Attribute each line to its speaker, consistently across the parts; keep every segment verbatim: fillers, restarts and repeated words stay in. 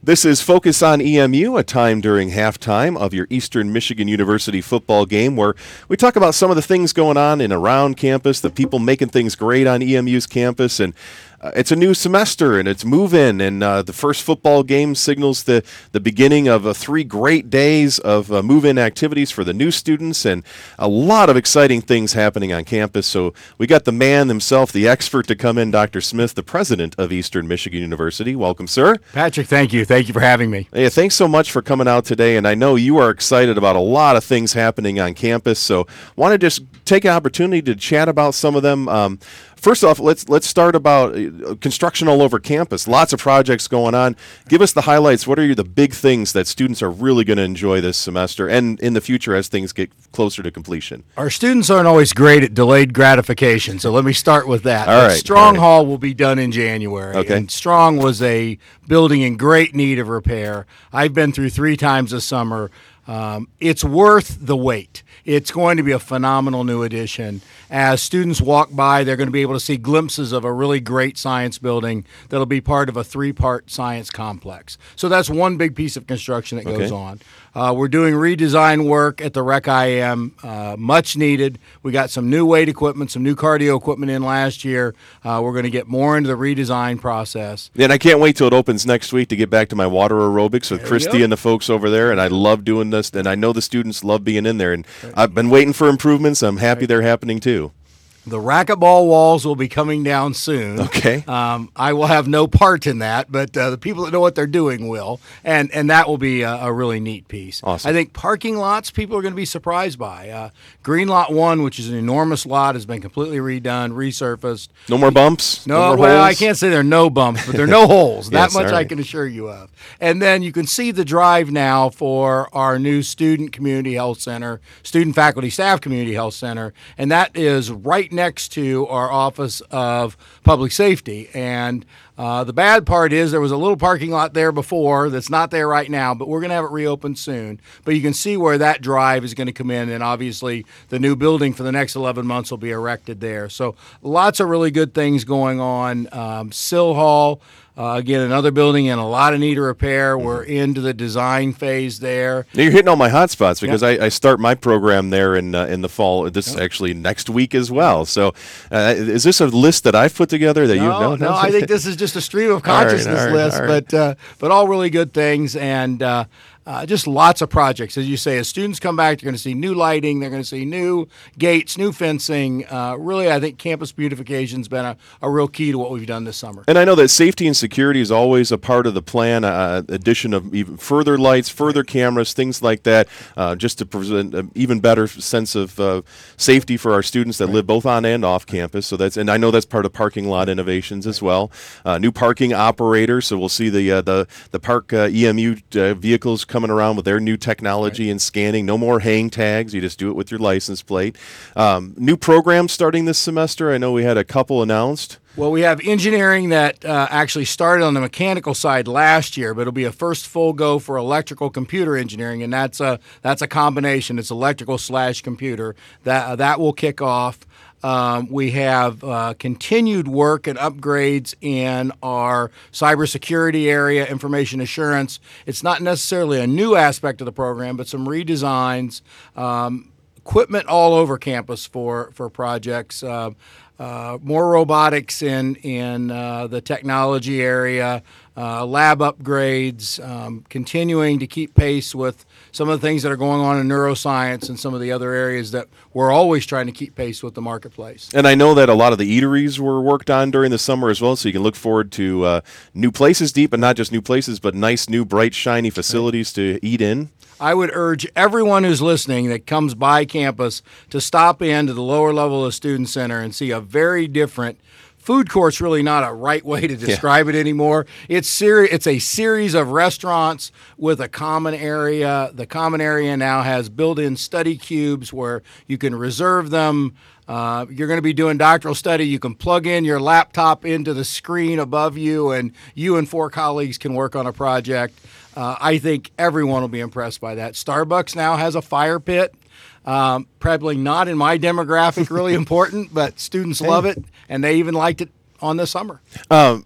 Speaker 1: This is Focus on E M U, a time during halftime of your Eastern Michigan University football game where we talk about some of the things going on in around campus, the people making things great on E M U's campus, and uh, it's a new semester and it's move-in, and uh, the first football game signals the, the beginning of uh, three great days of uh, move-in activities for the new students, and a lot of exciting things happening on campus. So we got the man himself, the expert, to come in, Doctor Smith, the president of Eastern Michigan University. Welcome, sir.
Speaker 2: Patrick, thank you. Thank you for having me.
Speaker 1: Hey, thanks so much for coming out today, and I know you are excited about a lot of things happening on campus, so want to just take an opportunity to chat about some of them. Um, first off, let's let's start about uh, construction all over campus. Lots of projects going on. Give us the highlights. What are the big things that students are really going to enjoy this semester and in the future as things get closer to completion?
Speaker 2: Our students aren't always great at delayed gratification, so let me start with that.
Speaker 1: All right,
Speaker 2: Strong
Speaker 1: all right.
Speaker 2: Hall will be done in January.
Speaker 1: Okay.
Speaker 2: And Strong was a building in great need of repair. I've been through three times this summer. Um, it's worth the wait. It's going to be a phenomenal new addition. As students walk by, they're going to be able to see glimpses of a really great science building that'll be part of a three-part science complex. So that's one big piece of construction that goes
Speaker 1: Okay.
Speaker 2: on. Uh, we're doing redesign work at the Rec I M, uh, much needed. We got some new weight equipment, some new cardio equipment in last year. Uh, we're going to get more into the redesign process.
Speaker 1: And I can't wait till it opens next week to get back to my water aerobics with
Speaker 2: There we
Speaker 1: Christy
Speaker 2: go.
Speaker 1: and the folks over there, and I love doing this, and I know the students love being in there, and I've been waiting for improvements. I'm happy they're happening too.
Speaker 2: The racquetball walls will be coming down soon.
Speaker 1: Okay.
Speaker 2: Um, I will have no part in that, but uh, the people that know what they're doing will, and and that will be a, a really neat piece.
Speaker 1: Awesome.
Speaker 2: I think parking lots people are going to be surprised by. Uh, Green Lot One, which is an enormous lot, has been completely redone, resurfaced.
Speaker 1: No more bumps?
Speaker 2: No,
Speaker 1: more
Speaker 2: well, I
Speaker 1: holes?
Speaker 2: can't say there are no bumps, but there are no holes.
Speaker 1: Yes,
Speaker 2: That much
Speaker 1: all
Speaker 2: I
Speaker 1: right.
Speaker 2: can assure you of. And then you can see the drive now for our new Student Community Health Center, Student Faculty Staff Community Health Center, and that is right next to our Office of Public Safety. And uh, the bad part is there was a little parking lot there before that's not there right now, but we're going to have it reopened soon. But you can see where that drive is going to come in, and obviously the new building for the next eleven months will be erected there. So lots of really good things going on. Um, Sill Hall, uh, again, another building in a lot of need of repair. We're into the design phase there.
Speaker 1: Now you're hitting all my hot spots because I, I start my program there in uh, in the fall. This is actually next week as well. So, uh, is this a list that I've put together that you?
Speaker 2: No, no, I think this is just a stream of
Speaker 1: All right,
Speaker 2: consciousness
Speaker 1: all right,
Speaker 2: list,
Speaker 1: all right.
Speaker 2: but uh, but all really good things, and uh, uh, just lots of projects. As you say, as students come back, they're going to see new lighting, they're going to see new gates, new fencing. Uh, really, I think campus beautification's been a, a real key to what we've done this summer.
Speaker 1: And I know that safety and security is always a part of the plan. Uh, addition of even further lights, further cameras, things like that, uh, just to present an even better sense of uh, safety for our students that live both on and off campus. So that's, and I know that's part of parking lot innovations as well. Uh, new parking operators, so we'll see the uh, the the park uh, E M U uh, vehicles coming around with their new technology and scanning. No more hang tags; you just do it with your license plate. Um, new programs starting this semester. I know we had a couple announced.
Speaker 2: Well, we have engineering that uh, actually started on the mechanical side last year, but it'll be a first full go for electrical computer engineering, and that's a that's a combination. It's electrical slash computer that uh, that will kick off. Um, we have uh, continued work and upgrades in our cybersecurity area, information assurance. It's not necessarily a new aspect of the program, but some redesigns, um, equipment all over campus for for projects. Uh, Uh, more robotics in in uh, the technology area, uh, lab upgrades, um, continuing to keep pace with some of the things that are going on in neuroscience and some of the other areas that we're always trying to keep pace with the marketplace.
Speaker 1: And I know that a lot of the eateries were worked on during the summer as well, so you can look forward to uh, new places deep, and not just new places, but nice, new, bright, shiny facilities to eat in.
Speaker 2: I would urge everyone who's listening that comes by campus to stop into the lower level of the Student Center and see a very different food court's really not a right way to describe yeah. it anymore. It's seri- It's a series of restaurants with a common area. The common area now has built-in study cubes where you can reserve them. Uh, you're going to be doing doctoral study. You can plug in your laptop into the screen above you, and you and four colleagues can work on a project. Uh, I think everyone will be impressed by that. Starbucks now has a fire pit. Um, probably not in my demographic, really important, but students love it, and they even liked it on the summer.
Speaker 1: Um,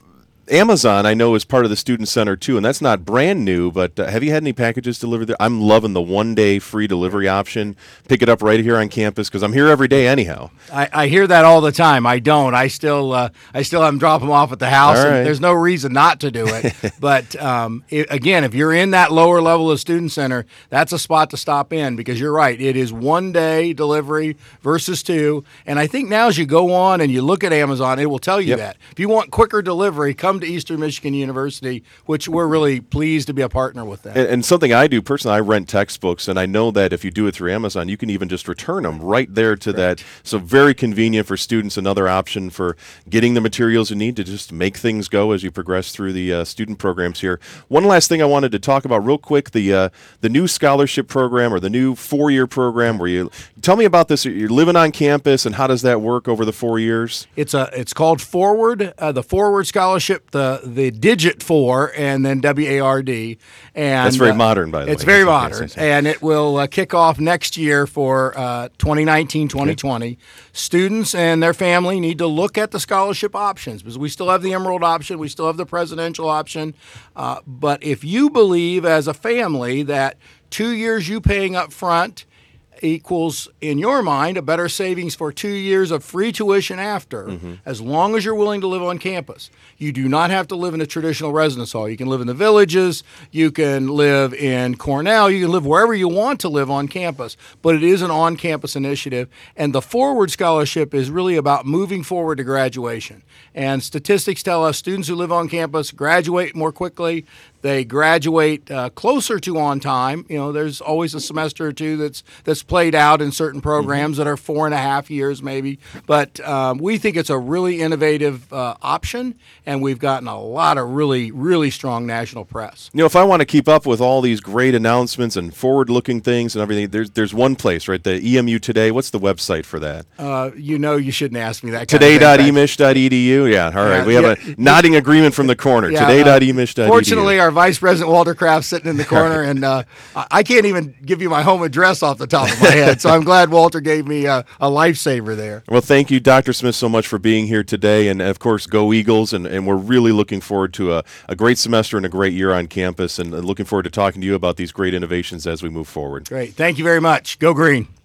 Speaker 1: Amazon, I know, is part of the Student Center too, and that's not brand new, but uh, have you had any packages delivered there? I'm loving the one-day free delivery option. Pick it up right here on campus because I'm here every day anyhow.
Speaker 2: I, I hear that all the time. I don't. I still uh, I still have them drop them off at the house,
Speaker 1: All right.
Speaker 2: and there's no reason not to do it. But um, it, again, if you're in that lower level of Student Center, that's a spot to stop in because you're right. It is one-day delivery versus two, and I think now as you go on and you look at Amazon, it will tell you
Speaker 1: Yep.
Speaker 2: that. If you want quicker delivery, come to Eastern Michigan University, which we're really pleased to be a partner with that.
Speaker 1: And, and something I do personally, I rent textbooks, and I know that if you do it through Amazon, you can even just return them right there to that. So very convenient for students. Another option for getting the materials you need to just make things go as you progress through the uh, student programs here. One last thing I wanted to talk about real quick: the uh, the new scholarship program or the new four-year program. Where you tell me about this? You're living on campus, and how does that work over the four years?
Speaker 2: It's a it's called Forward, uh, the Forward Scholarship, the the digit four, and then W A R D. And
Speaker 1: That's very
Speaker 2: uh,
Speaker 1: modern, by the
Speaker 2: it's
Speaker 1: way.
Speaker 2: It's very
Speaker 1: That's-
Speaker 2: modern,
Speaker 1: yes, yes, yes.
Speaker 2: and it will uh, kick off next year for uh, twenty nineteen twenty twenty. Students and their family need to look at the scholarship options because we still have the Emerald option, we still have the presidential option. Uh, but if you believe as a family that two years you paying up front equals, in your mind, a better savings for two years of free tuition after, mm-hmm. as long as you're willing to live on campus. You do not have to live in a traditional residence hall. You can live in the villages, you can live in Cornell, you can live wherever you want to live on campus, but it is an on-campus initiative, and the Forward Scholarship is really about moving forward to graduation. And statistics tell us students who live on campus graduate more quickly. They graduate uh, closer to on time. You know, there's always a semester or two that's that's played out in certain programs mm-hmm. that are four and a half years maybe. But um, we think it's a really innovative uh, option, and we've gotten a lot of really, really strong national press.
Speaker 1: You know, if I want to keep up with all these great announcements and forward-looking things and everything, there's there's one place, right? The E M U Today. What's the website for that?
Speaker 2: Uh, you know, you shouldn't ask me that.
Speaker 1: Today dot e mish dot e d u. Yeah, all right.
Speaker 2: Yeah,
Speaker 1: we have
Speaker 2: yeah.
Speaker 1: a nodding agreement from the corner.
Speaker 2: Yeah,
Speaker 1: Today dot e mish dot e d u.
Speaker 2: Fortunately, our Vice President Walter Kraft sitting in the corner, and uh, I can't even give you my home address off the top of my head. So I'm glad Walter gave me a, a lifesaver there.
Speaker 1: Well, thank you, Doctor Smith, so much for being here today, and of course, go Eagles! And, and we're really looking forward to a, a great semester and a great year on campus, and looking forward to talking to you about these great innovations as we move forward.
Speaker 2: Great, thank you very much. Go Green.